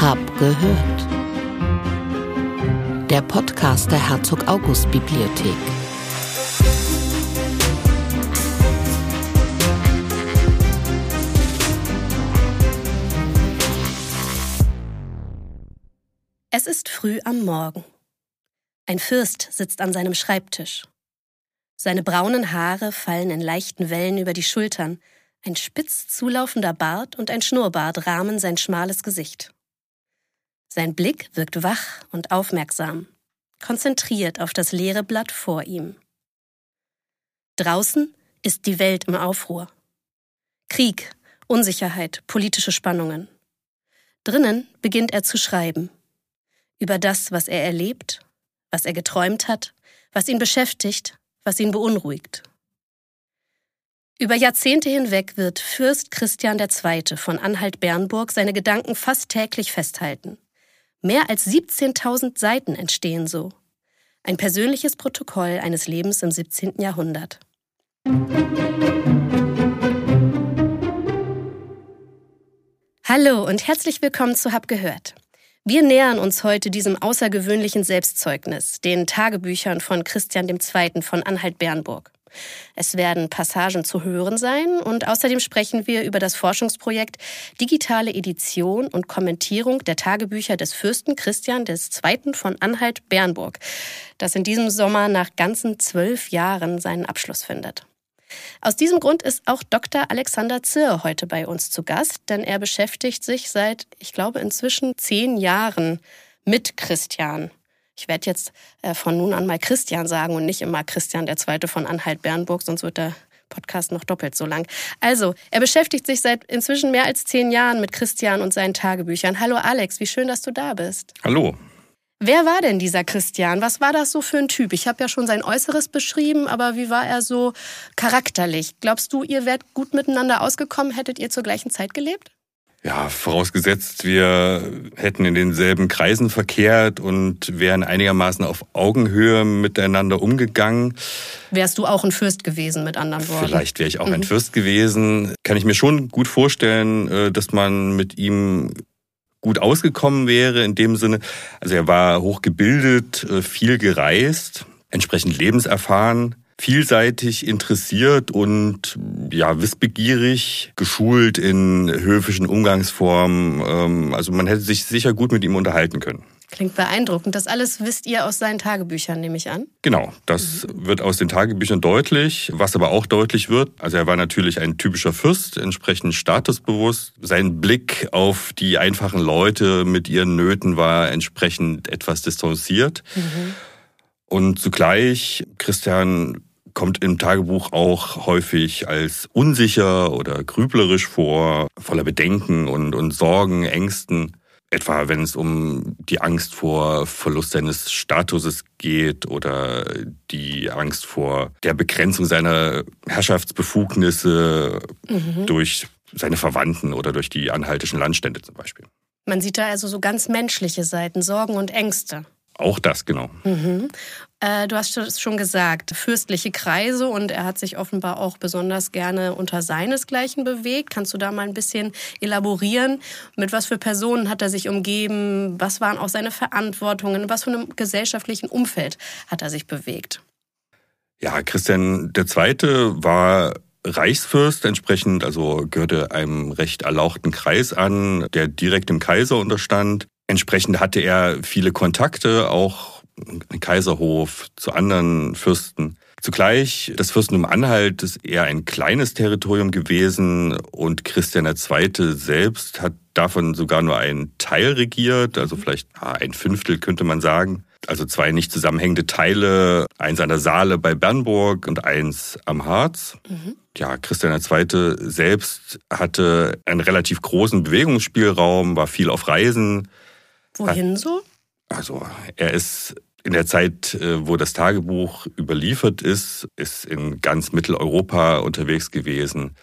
Hab gehört. Der Podcast der Herzog-August-Bibliothek. Es ist früh am Morgen. Ein Fürst sitzt an seinem Schreibtisch. Seine braunen Haare fallen in leichten Wellen über die Schultern. Ein spitz zulaufender Bart und ein Schnurrbart rahmen sein schmales Gesicht. Sein Blick wirkt wach und aufmerksam, konzentriert auf das leere Blatt vor ihm. Draußen ist die Welt im Aufruhr. Krieg, Unsicherheit, politische Spannungen. Drinnen beginnt er zu schreiben. Über das, was er erlebt, was er geträumt hat, was ihn beschäftigt, was ihn beunruhigt. Über Jahrzehnte hinweg wird Fürst Christian II. Von Anhalt-Bernburg seine Gedanken fast täglich festhalten. Mehr als 17.000 Seiten entstehen so. Ein persönliches Protokoll eines Lebens im 17. Jahrhundert. Hallo und herzlich willkommen zu Hab gehört. Wir nähern uns heute diesem außergewöhnlichen Selbstzeugnis, den Tagebüchern von Christian II. Von Anhalt-Bernburg. Es werden Passagen zu hören sein und außerdem sprechen wir über das Forschungsprojekt Digitale Edition und Kommentierung der Tagebücher des Fürsten Christian II. Von Anhalt-Bernburg, das in diesem Sommer nach ganzen 12 Jahren seinen Abschluss findet. Aus diesem Grund ist auch Dr. Alexander Zirr heute bei uns zu Gast, denn er beschäftigt sich seit, ich glaube, inzwischen 10 Jahren mit Christian. Ich werde jetzt von nun an mal Christian sagen und nicht immer Christian II. Von Anhalt-Bernburg, sonst wird der Podcast noch doppelt so lang. Also, er beschäftigt sich seit inzwischen mehr als 10 Jahren mit Christian und seinen Tagebüchern. Hallo Alex, wie schön, dass du da bist. Hallo. Wer war denn dieser Christian? Was war das so für ein Typ? Ich habe ja schon sein Äußeres beschrieben, aber wie war er so charakterlich? Glaubst du, ihr wärt gut miteinander ausgekommen? Hättet ihr zur gleichen Zeit gelebt? Ja, vorausgesetzt, wir hätten in denselben Kreisen verkehrt und wären einigermaßen auf Augenhöhe miteinander umgegangen. Wärst du auch ein Fürst gewesen, mit anderen Worten? Vielleicht wäre ich auch ein Fürst gewesen. Kann ich mir schon gut vorstellen, dass man mit ihm gut ausgekommen wäre in dem Sinne. Also er war hochgebildet, viel gereist, entsprechend lebenserfahren, vielseitig interessiert und ja wissbegierig, geschult in höfischen Umgangsformen. Also man hätte sich sicher gut mit ihm unterhalten können. Klingt beeindruckend. Das alles wisst ihr aus seinen Tagebüchern, nehme ich an? Genau, das wird aus den Tagebüchern deutlich. Was aber auch deutlich wird, also er war natürlich ein typischer Fürst, entsprechend statusbewusst. Sein Blick auf die einfachen Leute mit ihren Nöten war entsprechend etwas distanziert. Und zugleich, Christian kommt im Tagebuch auch häufig als unsicher oder grüblerisch vor, voller Bedenken und Sorgen, Ängsten. Etwa wenn es um die Angst vor Verlust seines Statuses geht oder die Angst vor der Begrenzung seiner Herrschaftsbefugnisse durch seine Verwandten oder durch die anhaltischen Landstände zum Beispiel. Man sieht da also so ganz menschliche Seiten, Sorgen und Ängste. Auch das, genau. Du hast es schon gesagt, fürstliche Kreise, und er hat sich offenbar auch besonders gerne unter seinesgleichen bewegt. Kannst du da mal ein bisschen elaborieren? Mit was für Personen hat er sich umgeben? Was waren auch seine Verantwortungen? Was für einem gesellschaftlichen Umfeld hat er sich bewegt? Ja, Christian II. War Reichsfürst, entsprechend, also gehörte einem recht erlauchten Kreis an, der direkt dem Kaiser unterstand. Entsprechend hatte er viele Kontakte, auch im Kaiserhof, zu anderen Fürsten. Zugleich, das Fürstentum Anhalt ist eher ein kleines Territorium gewesen und Christian II. Selbst hat davon sogar nur einen Teil regiert, also vielleicht ein Fünftel könnte man sagen. Also 2 nicht zusammenhängende Teile, eins an der Saale bei Bernburg und eins am Harz. Ja, Christian II. Selbst hatte einen relativ großen Bewegungsspielraum, war viel auf Reisen. Wohin so? Also er ist in der Zeit, wo das Tagebuch überliefert ist in ganz Mitteleuropa unterwegs gewesen.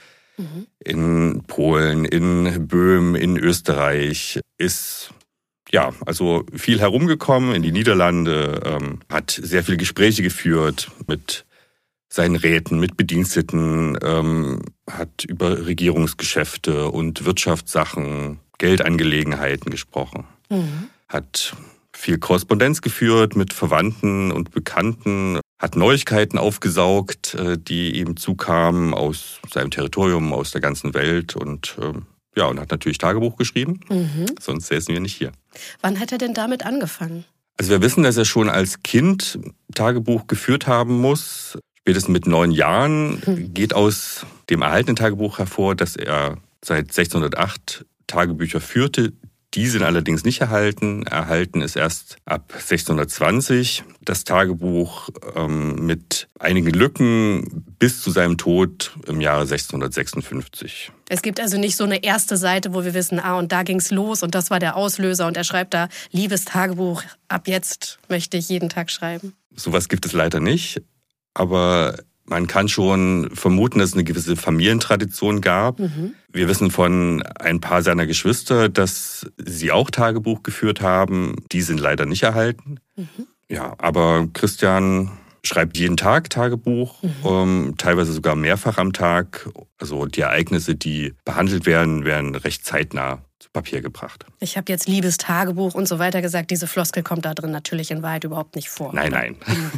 In Polen, in Böhmen, in Österreich, ist ja also viel herumgekommen in die Niederlande, hat sehr viele Gespräche geführt mit seinen Räten, mit Bediensteten, hat über Regierungsgeschäfte und Wirtschaftssachen Geldangelegenheiten gesprochen. Hat viel Korrespondenz geführt mit Verwandten und Bekannten, hat Neuigkeiten aufgesaugt, die ihm zukamen aus seinem Territorium, aus der ganzen Welt und hat natürlich Tagebuch geschrieben, sonst säßen wir nicht hier. Wann hat er denn damit angefangen? Also wir wissen, dass er schon als Kind Tagebuch geführt haben muss. Spätestens mit 9 Jahren geht aus dem erhaltenen Tagebuch hervor, dass er seit 1608 Tagebücher führte. Die sind allerdings nicht erhalten. Erhalten ist erst ab 1620 das Tagebuch mit einigen Lücken bis zu seinem Tod im Jahre 1656. Es gibt also nicht so eine erste Seite, wo wir wissen, und da ging's los und das war der Auslöser und er schreibt da, liebes Tagebuch, ab jetzt möchte ich jeden Tag schreiben. Sowas gibt es leider nicht, aber man kann schon vermuten, dass es eine gewisse Familientradition gab. Wir wissen von ein paar seiner Geschwister, dass sie auch Tagebuch geführt haben. Die sind leider nicht erhalten. Ja, aber Christian schreibt jeden Tag Tagebuch, teilweise sogar mehrfach am Tag. Also die Ereignisse, die behandelt werden, werden recht zeitnah zu Papier gebracht. Ich habe jetzt liebes Tagebuch und so weiter gesagt. Diese Floskel kommt da drin natürlich in Wahrheit überhaupt nicht vor. Nein.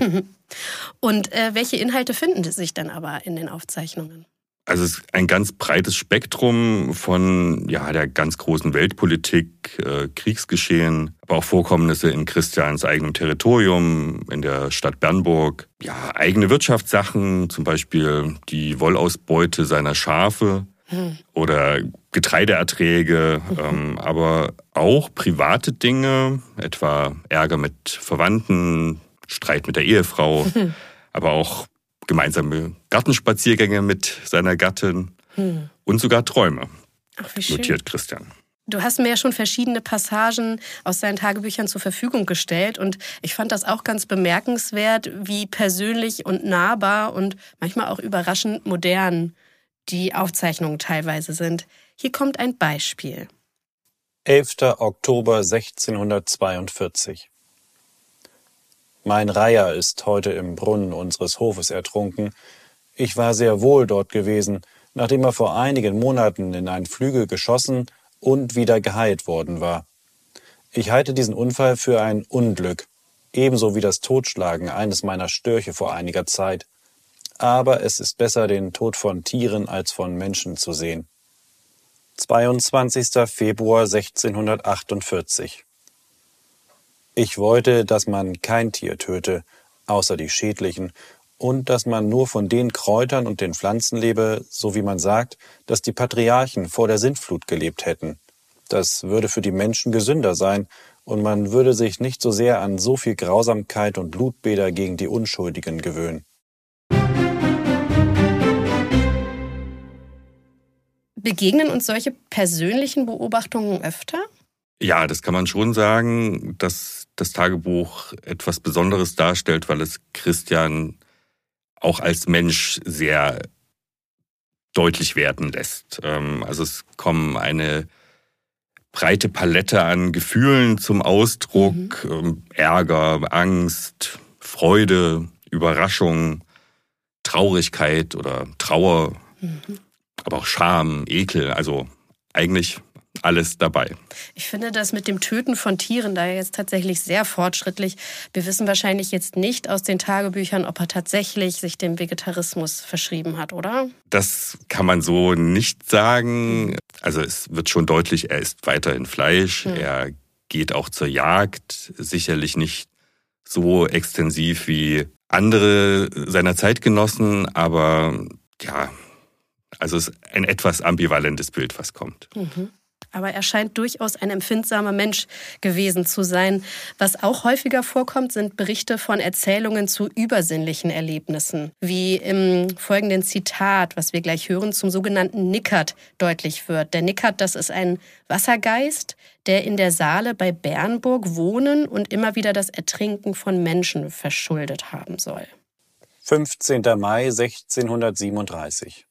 Und welche Inhalte finden sich denn aber in den Aufzeichnungen? Also es ist ein ganz breites Spektrum von der ganz großen Weltpolitik, Kriegsgeschehen, aber auch Vorkommnisse in Christians eigenem Territorium, in der Stadt Bernburg. Ja, eigene Wirtschaftssachen, zum Beispiel die Wollausbeute seiner Schafe oder Getreideerträge, aber auch private Dinge, etwa Ärger mit Verwandten, Streit mit der Ehefrau, aber auch gemeinsame Gartenspaziergänge mit seiner Gattin und sogar Träume, notiert Christian. Du hast mir ja schon verschiedene Passagen aus seinen Tagebüchern zur Verfügung gestellt und ich fand das auch ganz bemerkenswert, wie persönlich und nahbar und manchmal auch überraschend modern die Aufzeichnungen teilweise sind. Hier kommt ein Beispiel. 11. Oktober 1642. Mein Reiher ist heute im Brunnen unseres Hofes ertrunken. Ich war sehr wohl dort gewesen, nachdem er vor einigen Monaten in einen Flügel geschossen und wieder geheilt worden war. Ich halte diesen Unfall für ein Unglück, ebenso wie das Totschlagen eines meiner Störche vor einiger Zeit. Aber es ist besser, den Tod von Tieren als von Menschen zu sehen. 22. Februar 1648. Ich wollte, dass man kein Tier töte, außer die schädlichen, und dass man nur von den Kräutern und den Pflanzen lebe, so wie man sagt, dass die Patriarchen vor der Sintflut gelebt hätten. Das würde für die Menschen gesünder sein, und man würde sich nicht so sehr an so viel Grausamkeit und Blutbäder gegen die Unschuldigen gewöhnen. Begegnen uns solche persönlichen Beobachtungen öfter? Ja, das kann man schon sagen, dass das Tagebuch etwas Besonderes darstellt, weil es Christian auch als Mensch sehr deutlich werden lässt. Also es kommen eine breite Palette an Gefühlen zum Ausdruck, Ärger, Angst, Freude, Überraschung, Traurigkeit oder Trauer, aber auch Scham, Ekel, also eigentlich alles dabei. Ich finde das mit dem Töten von Tieren da jetzt tatsächlich sehr fortschrittlich. Wir wissen wahrscheinlich jetzt nicht aus den Tagebüchern, ob er tatsächlich sich dem Vegetarismus verschrieben hat, oder? Das kann man so nicht sagen. Also es wird schon deutlich, er isst weiterhin Fleisch, er geht auch zur Jagd, sicherlich nicht so extensiv wie andere seiner Zeitgenossen, aber ja, also es ist ein etwas ambivalentes Bild, was kommt. Aber er scheint durchaus ein empfindsamer Mensch gewesen zu sein. Was auch häufiger vorkommt, sind Berichte von Erzählungen zu übersinnlichen Erlebnissen. Wie im folgenden Zitat, was wir gleich hören, zum sogenannten Nickert deutlich wird. Der Nickert, das ist ein Wassergeist, der in der Saale bei Bernburg wohnen und immer wieder das Ertrinken von Menschen verschuldet haben soll. 15. Mai 1637.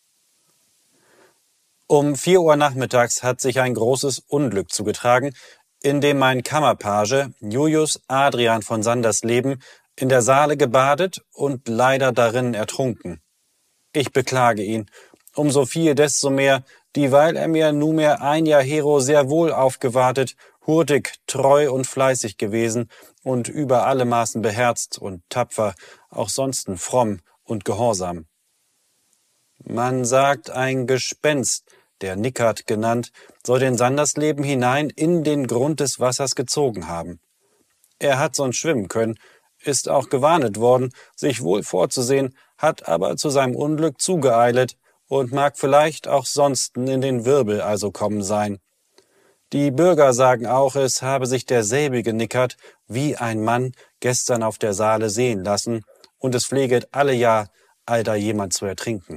Um 4 Uhr nachmittags hat sich ein großes Unglück zugetragen, in dem mein Kammerpage Julius Adrian von Sandersleben in der Saale gebadet und leider darin ertrunken. Ich beklage ihn, umso viel desto mehr, dieweil er mir nunmehr ein Jahr Hero sehr wohl aufgewartet, hurtig, treu und fleißig gewesen und über alle Maßen beherzt und tapfer, auch sonsten fromm und gehorsam. Man sagt, ein Gespenst, der Nickert genannt, soll den Sandersleben hinein in den Grund des Wassers gezogen haben. Er hat sonst schwimmen können, ist auch gewarnet worden, sich wohl vorzusehen, hat aber zu seinem Unglück zugeeilet und mag vielleicht auch sonsten in den Wirbel also kommen sein. Die Bürger sagen auch, es habe sich derselbige Nickert wie ein Mann gestern auf der Saale sehen lassen, und es pfleget alle Jahr, allda jemand zu ertrinken.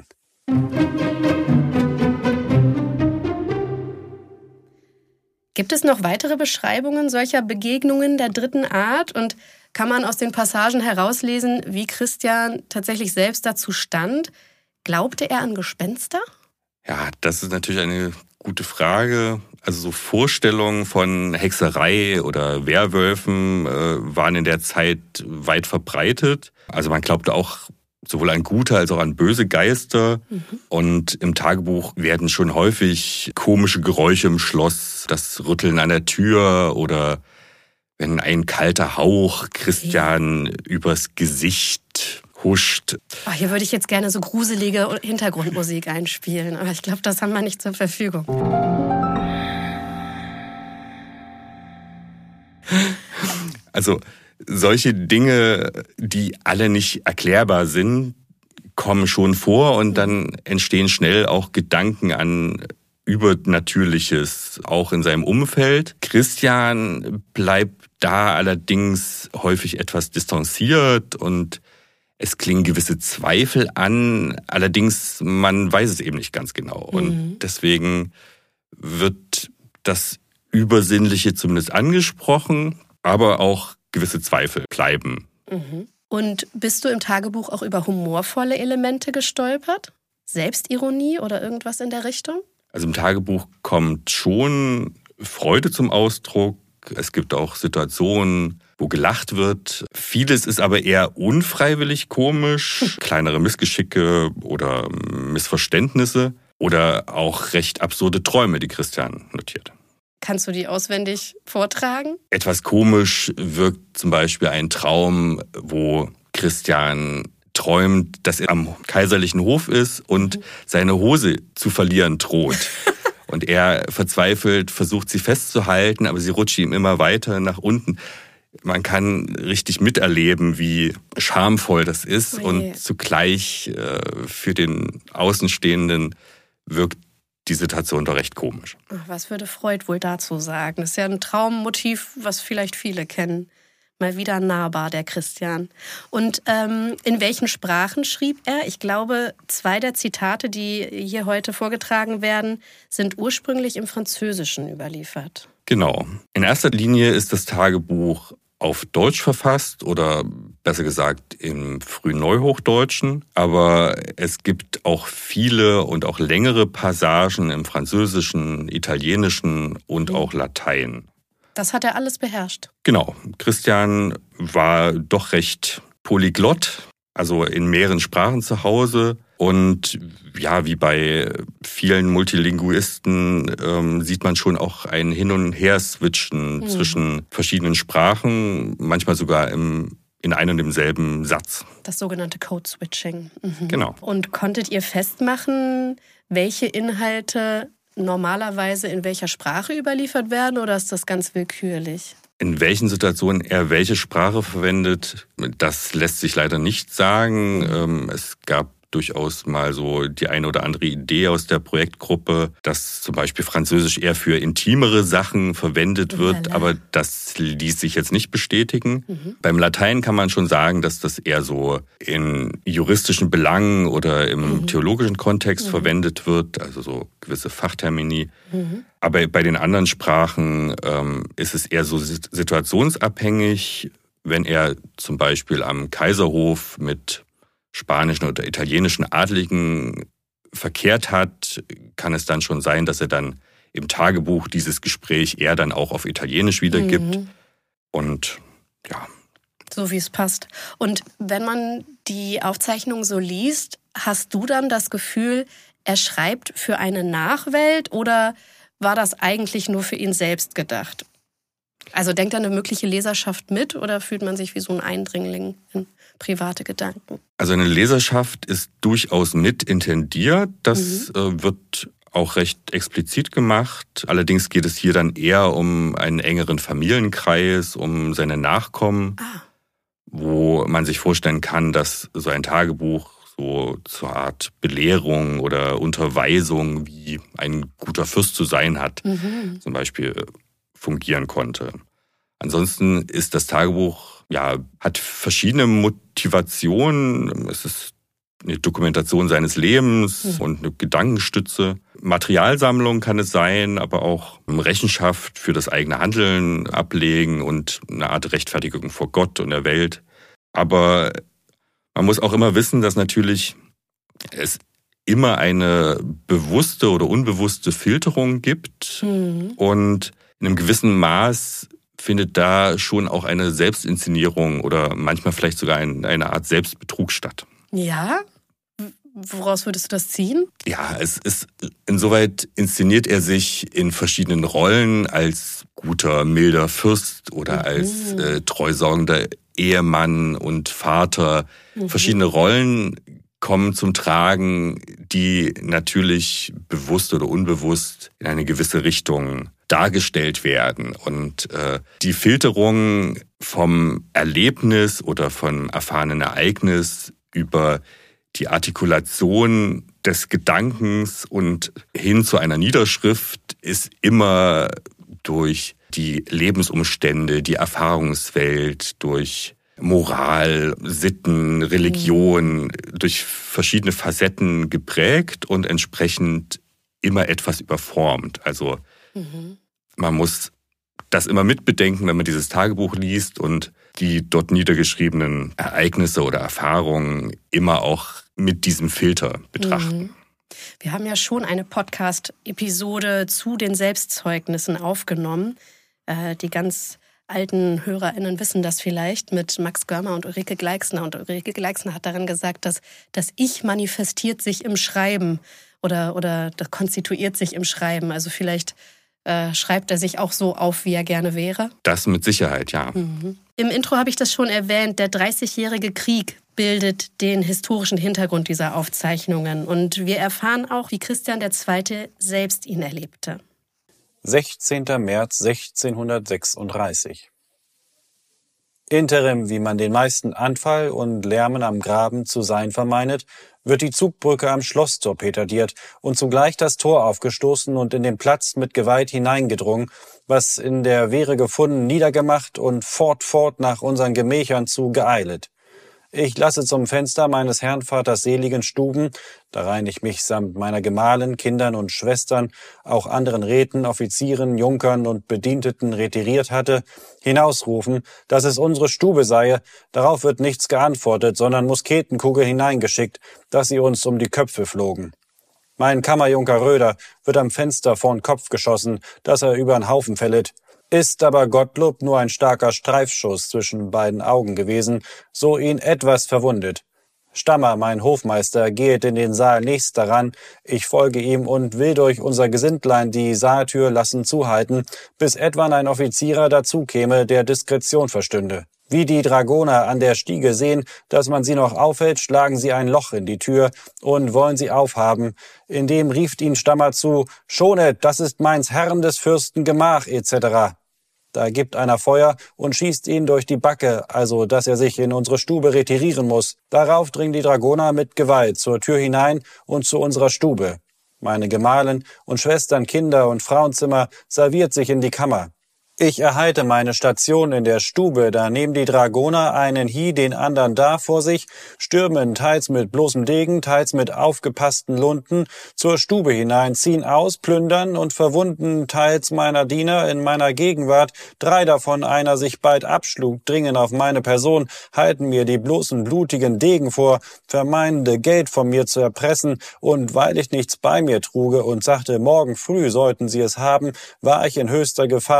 Gibt es noch weitere Beschreibungen solcher Begegnungen der dritten Art? Und kann man aus den Passagen herauslesen, wie Christian tatsächlich selbst dazu stand? Glaubte er an Gespenster? Ja, das ist natürlich eine gute Frage. Also so Vorstellungen von Hexerei oder Werwölfen waren in der Zeit weit verbreitet. Also man glaubte auch sowohl an gute als auch an böse Geister. Und im Tagebuch werden schon häufig komische Geräusche im Schloss, das Rütteln an der Tür oder wenn ein kalter Hauch Christian übers Gesicht huscht. Oh, hier würde ich jetzt gerne so gruselige Hintergrundmusik einspielen, aber ich glaube, das haben wir nicht zur Verfügung. Also solche Dinge, die alle nicht erklärbar sind, kommen schon vor und dann entstehen schnell auch Gedanken an Übernatürliches, auch in seinem Umfeld. Christian bleibt da allerdings häufig etwas distanziert und es klingen gewisse Zweifel an, allerdings man weiß es eben nicht ganz genau. Und deswegen wird das Übersinnliche zumindest angesprochen, aber auch gewisse Zweifel bleiben. Und bist du im Tagebuch auch über humorvolle Elemente gestolpert? Selbstironie oder irgendwas in der Richtung? Also im Tagebuch kommt schon Freude zum Ausdruck. Es gibt auch Situationen, wo gelacht wird. Vieles ist aber eher unfreiwillig komisch. Kleinere Missgeschicke oder Missverständnisse oder auch recht absurde Träume, die Christian notiert. Kannst du die auswendig vortragen? Etwas komisch wirkt zum Beispiel ein Traum, wo Christian träumt, dass er am kaiserlichen Hof ist und seine Hose zu verlieren droht. Und er verzweifelt versucht, sie festzuhalten, aber sie rutscht ihm immer weiter nach unten. Man kann richtig miterleben, wie schamvoll das ist und zugleich für den Außenstehenden wirkt die Situation doch recht komisch. Was würde Freud wohl dazu sagen? Das ist ja ein Traummotiv, was vielleicht viele kennen. Mal wieder nahbar, der Christian. Und in welchen Sprachen schrieb er? Ich glaube, 2 der Zitate, die hier heute vorgetragen werden, sind ursprünglich im Französischen überliefert. Genau. In erster Linie ist das Tagebuch auf Deutsch verfasst oder besser gesagt im Frühneuhochdeutschen. Aber es gibt auch viele und auch längere Passagen im Französischen, Italienischen und auch Latein. Das hat er alles beherrscht. Genau. Christian war doch recht polyglott, also in mehreren Sprachen zu Hause. Und ja, wie bei vielen Multilinguisten sieht man schon auch ein Hin- und Her-Switchen zwischen verschiedenen Sprachen, manchmal sogar in einem und demselben Satz. Das sogenannte Code-Switching. Genau. Und konntet ihr festmachen, welche Inhalte normalerweise in welcher Sprache überliefert werden, oder ist das ganz willkürlich? In welchen Situationen er welche Sprache verwendet, das lässt sich leider nicht sagen. Es gab durchaus mal so die eine oder andere Idee aus der Projektgruppe, dass zum Beispiel Französisch eher für intimere Sachen verwendet wird, aber das ließ sich jetzt nicht bestätigen. Beim Latein kann man schon sagen, dass das eher so in juristischen Belangen oder im theologischen Kontext verwendet wird, also so gewisse Fachtermini. Aber bei den anderen Sprachen ist es eher so situationsabhängig. Wenn er zum Beispiel am Kaiserhof mit spanischen oder italienischen Adligen verkehrt hat, kann es dann schon sein, dass er dann im Tagebuch dieses Gespräch eher dann auch auf Italienisch wiedergibt. Und ja. So wie es passt. Und wenn man die Aufzeichnung so liest, hast du dann das Gefühl, er schreibt für eine Nachwelt oder war das eigentlich nur für ihn selbst gedacht? Also denkt da eine mögliche Leserschaft mit oder fühlt man sich wie so ein Eindringling in private Gedanken? Also eine Leserschaft ist durchaus mit intendiert. Das wird auch recht explizit gemacht. Allerdings geht es hier dann eher um einen engeren Familienkreis, um seine Nachkommen, wo man sich vorstellen kann, dass so ein Tagebuch so zur Art Belehrung oder Unterweisung, wie ein guter Fürst zu sein hat, zum Beispiel fungieren konnte. Ansonsten ist das Tagebuch, hat verschiedene Motivationen. Es ist eine Dokumentation seines Lebens und eine Gedankenstütze. Materialsammlung kann es sein, aber auch Rechenschaft für das eigene Handeln ablegen und eine Art Rechtfertigung vor Gott und der Welt. Aber man muss auch immer wissen, dass natürlich es immer eine bewusste oder unbewusste Filterung gibt. Und in einem gewissen Maß findet da schon auch eine Selbstinszenierung oder manchmal vielleicht sogar eine Art Selbstbetrug statt. Ja? Woraus würdest du das ziehen? Ja, es ist insoweit inszeniert er sich in verschiedenen Rollen als guter, milder Fürst oder als treusorgender Ehemann und Vater. Verschiedene Rollen kommen zum Tragen, die natürlich bewusst oder unbewusst in eine gewisse Richtung dargestellt werden. Und die Filterung vom Erlebnis oder vom erfahrenen Ereignis über die Artikulation des Gedankens und hin zu einer Niederschrift ist immer durch die Lebensumstände, die Erfahrungswelt, durch Moral, Sitten, Religion, durch verschiedene Facetten geprägt und entsprechend immer etwas überformt. Also man muss das immer mitbedenken, wenn man dieses Tagebuch liest und die dort niedergeschriebenen Ereignisse oder Erfahrungen immer auch mit diesem Filter betrachten. Wir haben ja schon eine Podcast-Episode zu den Selbstzeugnissen aufgenommen. Die ganz alten HörerInnen wissen das vielleicht, mit Max Görmer und Ulrike Gleixner. Und Ulrike Gleixner hat darin gesagt, dass das Ich manifestiert sich im Schreiben oder das konstituiert sich im Schreiben. Also vielleicht schreibt er sich auch so auf, wie er gerne wäre. Das mit Sicherheit, ja. Im Intro habe ich das schon erwähnt, der 30-jährige Krieg bildet den historischen Hintergrund dieser Aufzeichnungen. Und wir erfahren auch, wie Christian II. Selbst ihn erlebte. 16. März 1636. Interim, wie man den meisten Anfall und Lärmen am Graben zu sein vermeinet, wird die Zugbrücke am Schloss torpediert und zugleich das Tor aufgestoßen und in den Platz mit Gewalt hineingedrungen, was in der Wehre gefunden, niedergemacht und fort nach unseren Gemächern zu geeilet. Ich lasse zum Fenster meines Herrnvaters seligen Stuben, darein ich mich samt meiner Gemahlin, Kindern und Schwestern, auch anderen Räten, Offizieren, Junkern und Bedienteten retiriert hatte, hinausrufen, dass es unsere Stube sei. Darauf wird nichts geantwortet, sondern Musketenkugeln hineingeschickt, dass sie uns um die Köpfe flogen. Mein Kammerjunker Röder wird am Fenster vorn Kopf geschossen, dass er übern Haufen fället. Ist aber Gottlob nur ein starker Streifschuss zwischen beiden Augen gewesen, so ihn etwas verwundet. Stammer, mein Hofmeister, gehet in den Saal nächst daran, ich folge ihm und will durch unser Gesindlein die Saaltür lassen zuhalten, bis etwann ein Offizierer dazu käme, der Diskretion verstünde. Wie die Dragoner an der Stiege sehen, dass man sie noch aufhält, schlagen sie ein Loch in die Tür und wollen sie aufhaben. Indem rieft ihn Stammer zu, schonet, das ist meins Herrn des Fürsten Gemach, etc. Da gibt einer Feuer und schießt ihn durch die Backe, also dass er sich in unsere Stube retirieren muss. Darauf dringen die Dragoner mit Gewalt zur Tür hinein und zu unserer Stube. Meine Gemahlin und Schwestern, Kinder und Frauenzimmer salviert sich in die Kammer. Ich erhalte meine Station in der Stube, da nehmen die Dragoner einen hie den andern da vor sich, stürmen teils mit bloßem Degen, teils mit aufgepassten Lunden zur Stube hinein, ziehen aus, plündern und verwunden teils meiner Diener in meiner Gegenwart, 3 davon einer sich bald abschlug, dringen auf meine Person, halten mir die bloßen blutigen Degen vor, vermeinende Geld von mir zu erpressen, und weil ich nichts bei mir truge und sagte, morgen früh sollten sie es haben, war ich in höchster Gefahr, Leib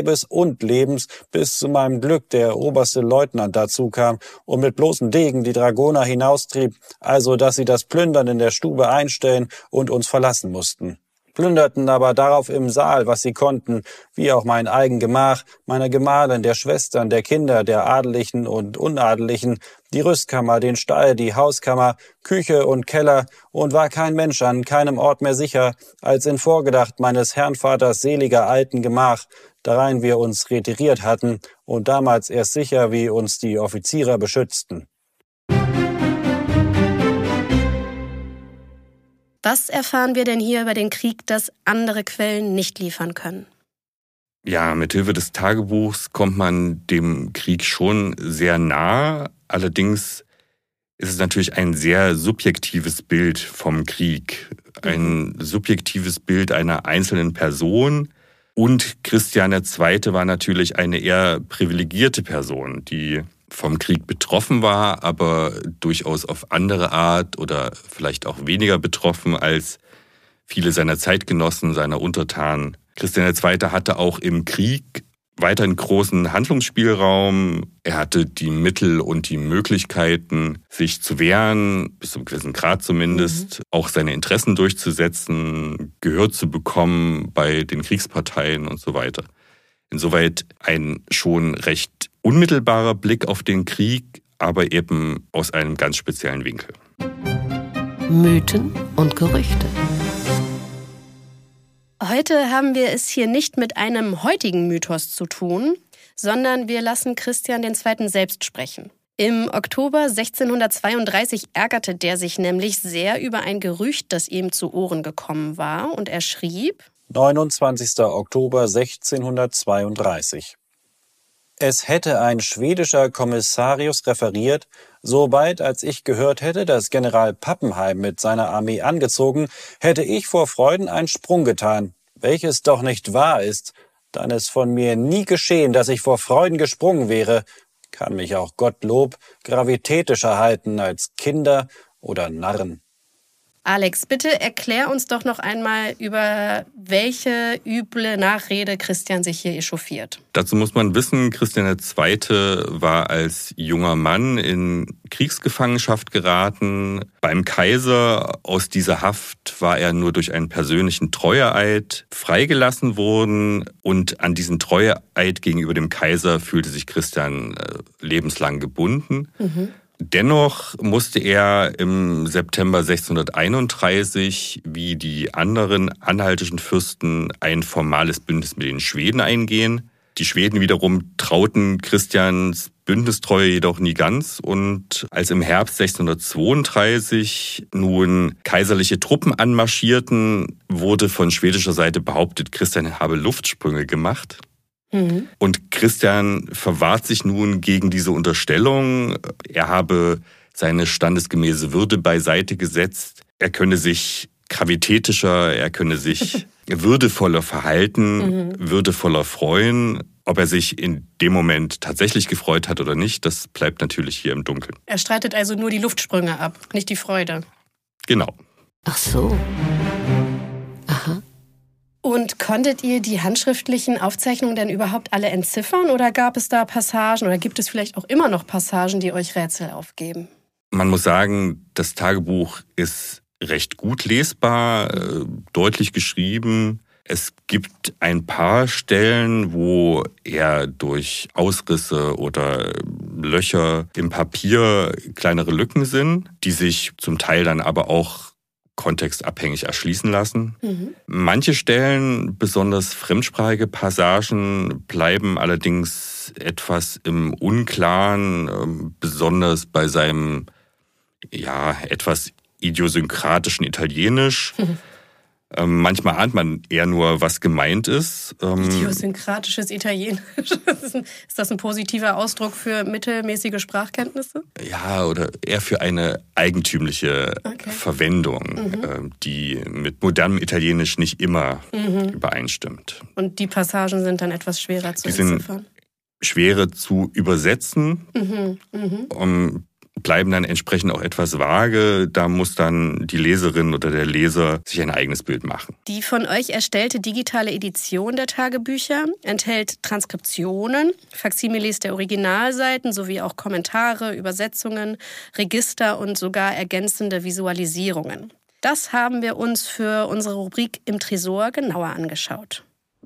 Leibes und Lebens, bis zu meinem Glück der oberste Leutnant dazu kam und mit bloßem Degen die Dragoner hinaustrieb, also dass sie das Plündern in der Stube einstellen und uns verlassen mussten. Plünderten aber darauf im Saal, was sie konnten, wie auch mein eigen Gemach, meiner Gemahlin, der Schwestern, der Kinder, der Adeligen und Unadeligen, die Rüstkammer, den Stall, die Hauskammer, Küche und Keller, und war kein Mensch an keinem Ort mehr sicher, als in Vorgedacht meines Herrnvaters seliger alten Gemach, darein wir uns retiriert hatten und damals erst sicher, wie uns die Offizierer beschützten. Was erfahren wir denn hier über den Krieg, das andere Quellen nicht liefern können? Ja, mithilfe des Tagebuchs kommt man dem Krieg schon sehr nah. Allerdings ist es natürlich ein sehr subjektives Bild vom Krieg. Ein subjektives Bild einer einzelnen Person. Und Christian II. War natürlich eine eher privilegierte Person, die vom Krieg betroffen war, aber durchaus auf andere Art oder vielleicht auch weniger betroffen als viele seiner Zeitgenossen, seiner Untertanen. Christian II. Hatte auch im Krieg weiterhin großen Handlungsspielraum. Er hatte die Mittel und die Möglichkeiten, sich zu wehren, bis zu einem gewissen Grad zumindest, auch seine Interessen durchzusetzen, Gehör zu bekommen bei den Kriegsparteien und so weiter. Insoweit ein schon recht unmittelbarer Blick auf den Krieg, aber eben aus einem ganz speziellen Winkel. Mythen und Gerüchte. Heute haben wir es hier nicht mit einem heutigen Mythos zu tun, sondern wir lassen Christian II. Selbst sprechen. Im Oktober 1632 ärgerte der sich nämlich sehr über ein Gerücht, das ihm zu Ohren gekommen war, und er schrieb: 29. Oktober 1632. Es hätte ein schwedischer Kommissarius referiert, sobald als ich gehört hätte, dass General Pappenheim mit seiner Armee angezogen, hätte ich vor Freuden einen Sprung getan, welches doch nicht wahr ist, dann es von mir nie geschehen, dass ich vor Freuden gesprungen wäre, kann mich auch Gottlob gravitätischer halten als Kinder oder Narren. Alex, bitte erklär uns doch noch einmal, über welche üble Nachrede Christian sich hier echauffiert. Dazu muss man wissen, Christian II. War als junger Mann in Kriegsgefangenschaft geraten. Beim Kaiser aus dieser Haft war er nur durch einen persönlichen Treueeid freigelassen worden. Und an diesen Treueeid gegenüber dem Kaiser fühlte sich Christian lebenslang gebunden. Dennoch musste er im September 1631, wie die anderen anhaltischen Fürsten, ein formales Bündnis mit den Schweden eingehen. Die Schweden wiederum trauten Christians Bündnistreue jedoch nie ganz. Und als im Herbst 1632 nun kaiserliche Truppen anmarschierten, wurde von schwedischer Seite behauptet, Christian habe Luftsprünge gemacht. Und Christian verwahrt sich nun gegen diese Unterstellung. Er habe seine standesgemäße Würde beiseite gesetzt. Er könne sich gravitätischer, er könne sich würdevoller verhalten, würdevoller freuen. Ob er sich in dem Moment tatsächlich gefreut hat oder nicht, das bleibt natürlich hier im Dunkeln. Er streitet also nur die Luftsprünge ab, nicht die Freude. Genau. Ach so. Aha. Und konntet ihr die handschriftlichen Aufzeichnungen denn überhaupt alle entziffern oder gab es da Passagen oder gibt es vielleicht auch immer noch Passagen, die euch Rätsel aufgeben? Man muss sagen, das Tagebuch ist recht gut lesbar, deutlich geschrieben. Es gibt ein paar Stellen, wo er durch Ausrisse oder Löcher im Papier kleinere Lücken sind, die sich zum Teil dann aber auch kontextabhängig erschließen lassen. Manche Stellen, besonders fremdsprachige Passagen, bleiben allerdings etwas im Unklaren, besonders bei seinem etwas idiosynkratischen Italienisch. Manchmal ahnt man eher nur, was gemeint ist. Idiosynkratisches Italienisch. Ist das ein positiver Ausdruck für mittelmäßige Sprachkenntnisse? Ja, oder eher für eine eigentümliche Verwendung, die mit modernem Italienisch nicht immer übereinstimmt. Und die Passagen sind dann etwas schwerer zu entziffern? Schwerer zu übersetzen. bleiben dann entsprechend auch etwas vage. Da muss dann die Leserin oder der Leser sich ein eigenes Bild machen. Die von euch erstellte digitale Edition der Tagebücher enthält Transkriptionen, Faksimiles der Originalseiten sowie auch Kommentare, Übersetzungen, Register und sogar ergänzende Visualisierungen. Das haben wir uns für unsere Rubrik Im Tresor genauer angeschaut.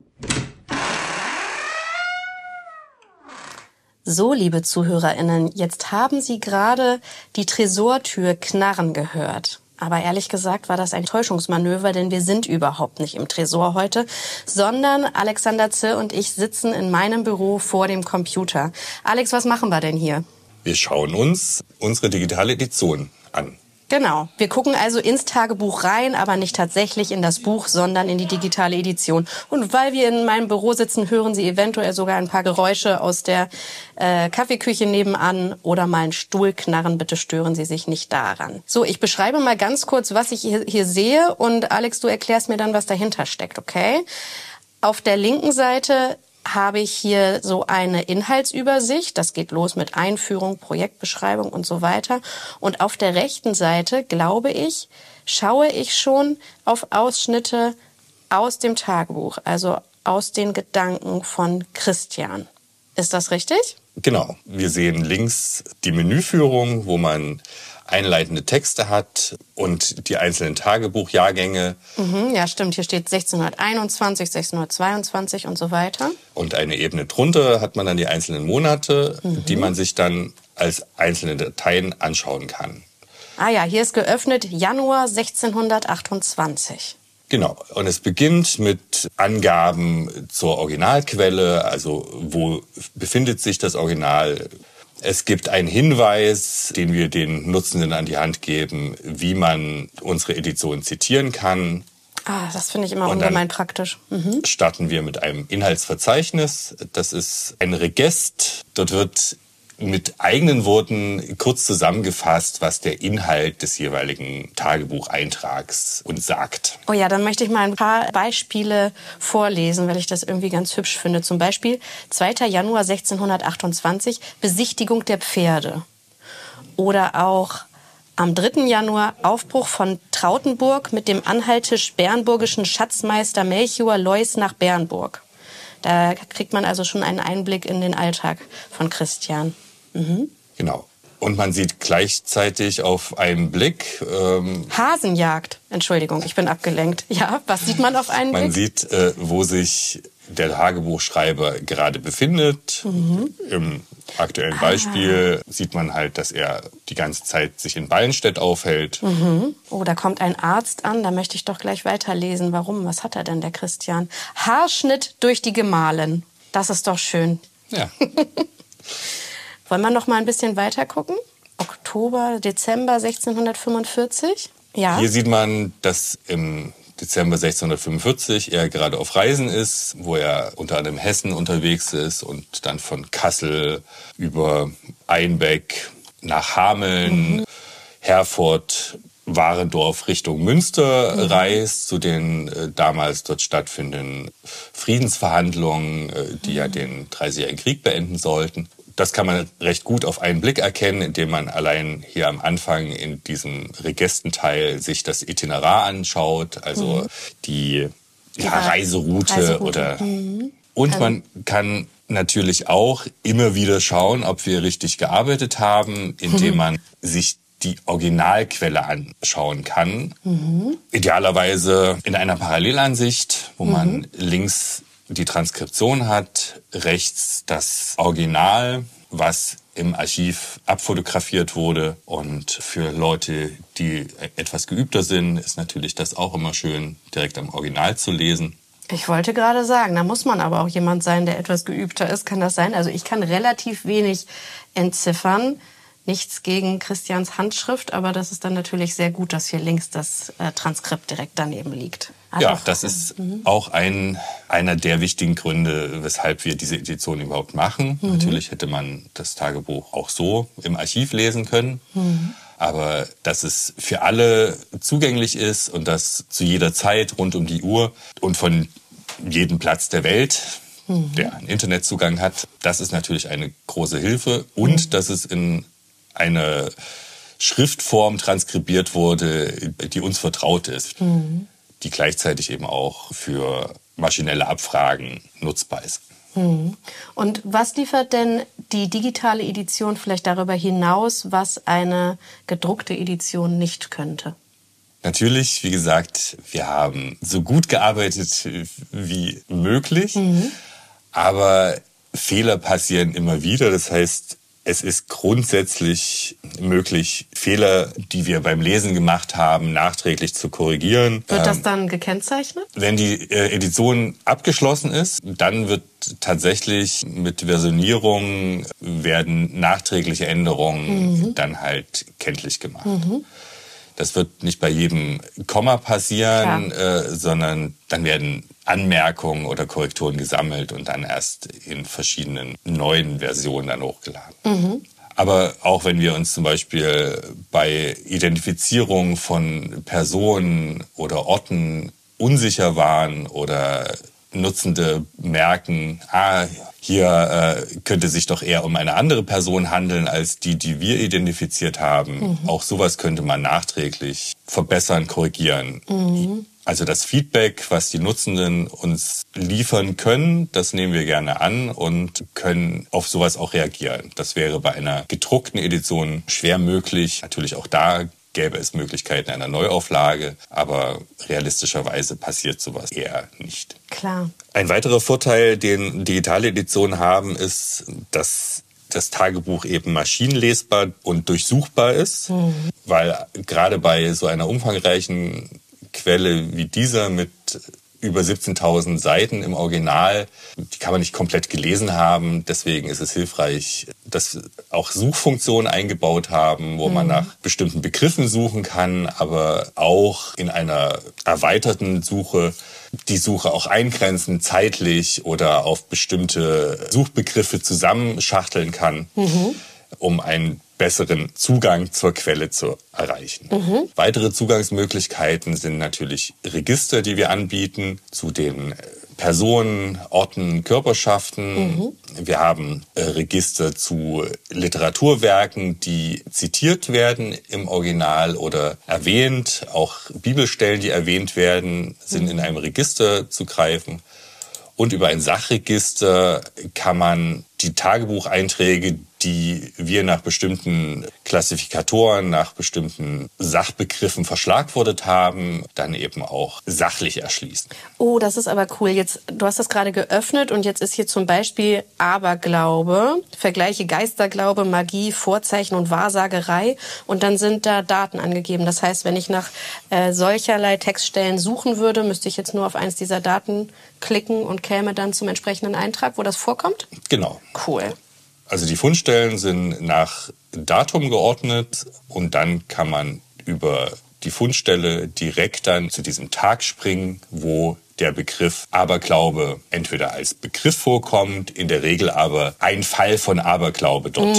So, liebe ZuhörerInnen, jetzt haben Sie gerade die Tresortür knarren gehört. Aber ehrlich gesagt war das ein Täuschungsmanöver, denn wir sind überhaupt nicht im Tresor heute, sondern Alexander Zirr und ich sitzen in meinem Büro vor dem Computer. Alex, was machen wir denn hier? Wir schauen uns unsere digitale Edition an. Genau. Wir gucken also ins Tagebuch rein, aber nicht tatsächlich in das Buch, sondern in die digitale Edition. Und weil wir in meinem Büro sitzen, hören Sie eventuell sogar ein paar Geräusche aus der Kaffeeküche nebenan oder mal einen Stuhl knarren. Bitte stören Sie sich nicht daran. So, ich beschreibe mal ganz kurz, was ich hier sehe. Und Alex, du erklärst mir dann, was dahinter steckt, okay? Auf der linken Seite habe ich hier so eine Inhaltsübersicht. Das geht los mit Einführung, Projektbeschreibung und so weiter. Und auf der rechten Seite, glaube ich, schaue ich schon auf Ausschnitte aus dem Tagebuch, also aus den Gedanken von Christian. Ist das richtig? Genau. Wir sehen links die Menüführung, wo man einleitende Texte hat und die einzelnen Tagebuchjahrgänge. Ja, stimmt. Hier steht 1621, 1622 und so weiter. Und eine Ebene drunter hat man dann die einzelnen Monate, die man sich dann als einzelne Dateien anschauen kann. Ah ja, hier ist geöffnet Januar 1628. Genau. Und es beginnt mit Angaben zur Originalquelle, also wo befindet sich das Original. Es gibt einen Hinweis, den wir den Nutzenden an die Hand geben, wie man unsere Edition zitieren kann. Ah, das finde ich immer ungemein praktisch. Starten wir mit einem Inhaltsverzeichnis. Das ist ein Regest. Dort wird mit eigenen Worten kurz zusammengefasst, was der Inhalt des jeweiligen Tagebucheintrags uns sagt. Oh ja, dann möchte ich mal ein paar Beispiele vorlesen, weil ich das irgendwie ganz hübsch finde. Zum Beispiel 2. Januar 1628, Besichtigung der Pferde. Oder auch am 3. Januar Aufbruch von Trautenburg mit dem anhaltisch-bernburgischen Schatzmeister Melchior Leuß nach Bernburg. Da kriegt man also schon einen Einblick in den Alltag von Christian. Genau. Und man sieht gleichzeitig auf einen Blick... Hasenjagd. Entschuldigung, ich bin abgelenkt. Ja, was sieht man auf einen Blick? Man sieht, wo sich der Tagebuchschreiber gerade befindet. Im aktuellen Beispiel sieht man halt, dass er die ganze Zeit sich in Ballenstedt aufhält. Oh, da kommt ein Arzt an. Da möchte ich doch gleich weiterlesen. Warum? Was hat er denn, der Christian? Haarschnitt durch die Gemahlin. Das ist doch schön. Ja. Wollen wir noch mal ein bisschen weiter gucken? Oktober, Dezember 1645. Ja. Hier sieht man, dass im Dezember 1645 er gerade auf Reisen ist, wo er unter anderem Hessen unterwegs ist und dann von Kassel über Einbeck nach Hameln, Herford, Warendorf Richtung Münster reist, zu den damals dort stattfindenden Friedensverhandlungen, die ja den Dreißigjährigen Krieg beenden sollten. Das kann man recht gut auf einen Blick erkennen, indem man allein hier am Anfang in diesem Regestenteil sich das Itinerar anschaut, also die Reiseroute. Oder und man kann natürlich auch immer wieder schauen, ob wir richtig gearbeitet haben, indem man sich die Originalquelle anschauen kann. Idealerweise in einer Parallelansicht, wo man links die Transkription hat, rechts das Original, was im Archiv abfotografiert wurde. Und für Leute, die etwas geübter sind, ist natürlich das auch immer schön, direkt am Original zu lesen. Ich wollte gerade sagen, da muss man aber auch jemand sein, der etwas geübter ist. Kann das sein? Also ich kann relativ wenig entziffern. Nichts gegen Christians Handschrift, aber das ist dann natürlich sehr gut, dass hier links das Transkript direkt daneben liegt. Also ja, das ist auch einer der wichtigen Gründe, weshalb wir diese Edition überhaupt machen. Natürlich hätte man das Tagebuch auch so im Archiv lesen können. Aber dass es für alle zugänglich ist und das zu jeder Zeit rund um die Uhr und von jedem Platz der Welt, der einen Internetzugang hat, das ist natürlich eine große Hilfe. Und dass es in eine Schriftform transkribiert wurde, die uns vertraut ist, die gleichzeitig eben auch für maschinelle Abfragen nutzbar ist. Und was liefert denn die digitale Edition vielleicht darüber hinaus, was eine gedruckte Edition nicht könnte? Natürlich, wie gesagt, wir haben so gut gearbeitet wie möglich, aber Fehler passieren immer wieder. Das heißt, es ist grundsätzlich möglich, Fehler, die wir beim Lesen gemacht haben, nachträglich zu korrigieren. Wird das dann gekennzeichnet? Wenn die Edition abgeschlossen ist, dann wird tatsächlich mit Versionierung werden nachträgliche Änderungen dann halt kenntlich gemacht. Das wird nicht bei jedem Komma passieren, sondern dann werden Anmerkungen oder Korrekturen gesammelt und dann erst in verschiedenen neuen Versionen dann hochgeladen. Aber auch wenn wir uns zum Beispiel bei Identifizierung von Personen oder Orten unsicher waren oder Nutzende merken, hier könnte sich doch eher um eine andere Person handeln als die wir identifiziert haben. Auch sowas könnte man nachträglich verbessern, korrigieren. Also das Feedback, was die Nutzenden uns liefern können, das nehmen wir gerne an und können auf sowas auch reagieren. Das wäre bei einer gedruckten Edition schwer möglich. Natürlich auch da gäbe es Möglichkeiten einer Neuauflage, aber realistischerweise passiert sowas eher nicht. Klar. Ein weiterer Vorteil, den digitale Editionen haben, ist, dass das Tagebuch eben maschinenlesbar und durchsuchbar ist, weil gerade bei so einer umfangreichen Quelle wie dieser mit über 17.000 Seiten im Original, die kann man nicht komplett gelesen haben. Deswegen ist es hilfreich, dass auch Suchfunktionen eingebaut haben, wo man nach bestimmten Begriffen suchen kann, aber auch in einer erweiterten Suche die Suche auch eingrenzen, zeitlich oder auf bestimmte Suchbegriffe zusammenschachteln kann, um einen besseren Zugang zur Quelle zu erreichen. Weitere Zugangsmöglichkeiten sind natürlich Register, die wir anbieten zu den Personen, Orten, Körperschaften. Wir haben Register zu Literaturwerken, die zitiert werden im Original oder erwähnt. Auch Bibelstellen, die erwähnt werden, sind in einem Register zu greifen. Und über ein Sachregister kann man die Tagebucheinträge, die wir nach bestimmten Klassifikatoren, nach bestimmten Sachbegriffen verschlagwortet haben, dann eben auch sachlich erschließen. Oh, das ist aber cool. Jetzt, du hast das gerade geöffnet und jetzt ist hier zum Beispiel Aberglaube, vergleiche Geisterglaube, Magie, Vorzeichen und Wahrsagerei und dann sind da Daten angegeben. Das heißt, wenn ich nach solcherlei Textstellen suchen würde, müsste ich jetzt nur auf eins dieser Daten klicken und käme dann zum entsprechenden Eintrag, wo das vorkommt? Genau. Cool. Also die Fundstellen sind nach Datum geordnet und dann kann man über die Fundstelle direkt dann zu diesem Tag springen, wo der Begriff Aberglaube entweder als Begriff vorkommt, in der Regel aber ein Fall von Aberglaube dort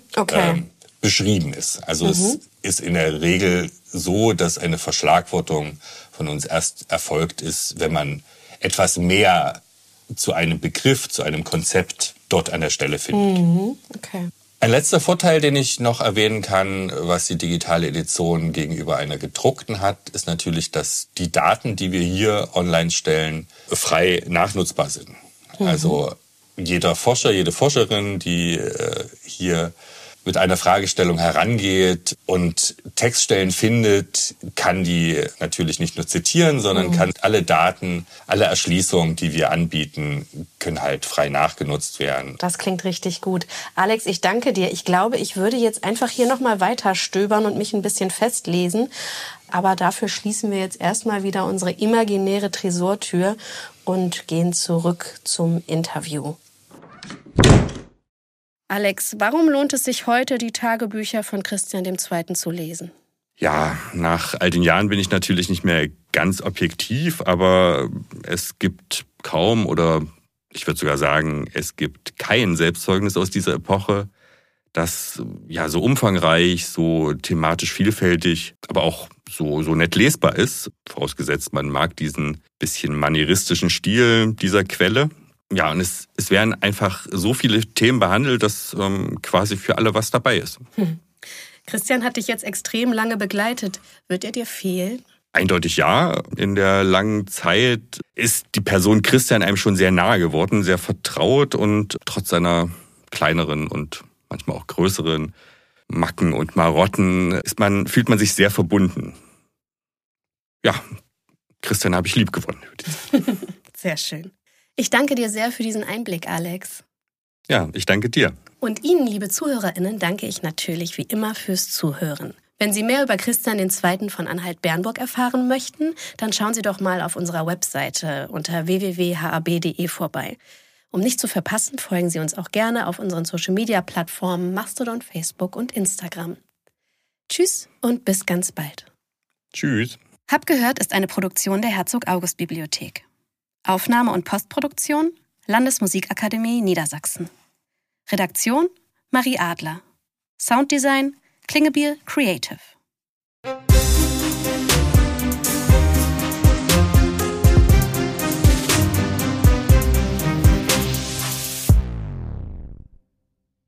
beschrieben ist. Also es ist in der Regel so, dass eine Verschlagwortung von uns erst erfolgt ist, wenn man etwas mehr zu einem Begriff, zu einem Konzept dort an der Stelle findet. Okay. Ein letzter Vorteil, den ich noch erwähnen kann, was die digitale Edition gegenüber einer gedruckten hat, ist natürlich, dass die Daten, die wir hier online stellen, frei nachnutzbar sind. Also jeder Forscher, jede Forscherin, die hier mit einer Fragestellung herangeht und Textstellen findet, kann die natürlich nicht nur zitieren, sondern kann alle Daten, alle Erschließungen, die wir anbieten, können halt frei nachgenutzt werden. Das klingt richtig gut. Alex, ich danke dir. Ich glaube, ich würde jetzt einfach hier nochmal weiter stöbern und mich ein bisschen festlesen. Aber dafür schließen wir jetzt erstmal wieder unsere imaginäre Tresortür und gehen zurück zum Interview. Alex, warum lohnt es sich heute, die Tagebücher von Christian II. Zu lesen? Ja, nach all den Jahren bin ich natürlich nicht mehr ganz objektiv, aber es gibt kaum oder ich würde sogar sagen, es gibt kein Selbstzeugnis aus dieser Epoche, das ja so umfangreich, so thematisch vielfältig, aber auch so nett lesbar ist, vorausgesetzt man mag diesen bisschen manieristischen Stil dieser Quelle. Ja, und es werden einfach so viele Themen behandelt, dass quasi für alle was dabei ist. Christian hat dich jetzt extrem lange begleitet. Wird er dir fehlen? Eindeutig ja. In der langen Zeit ist die Person Christian einem schon sehr nahe geworden, sehr vertraut und trotz seiner kleineren und manchmal auch größeren Macken und Marotten fühlt man sich sehr verbunden. Ja, Christian habe ich lieb gewonnen. Sehr schön. Ich danke dir sehr für diesen Einblick, Alex. Ja, ich danke dir. Und Ihnen, liebe ZuhörerInnen, danke ich natürlich wie immer fürs Zuhören. Wenn Sie mehr über Christian II. Von Anhalt-Bernburg erfahren möchten, dann schauen Sie doch mal auf unserer Webseite unter www.hab.de vorbei. Um nichts zu verpassen, folgen Sie uns auch gerne auf unseren Social-Media-Plattformen Mastodon, Facebook und Instagram. Tschüss und bis ganz bald. Tschüss. Hab gehört ist eine Produktion der Herzog-August-Bibliothek. Aufnahme und Postproduktion Landesmusikakademie Niedersachsen. Redaktion Marie Adler. Sounddesign Klingebiel Creative.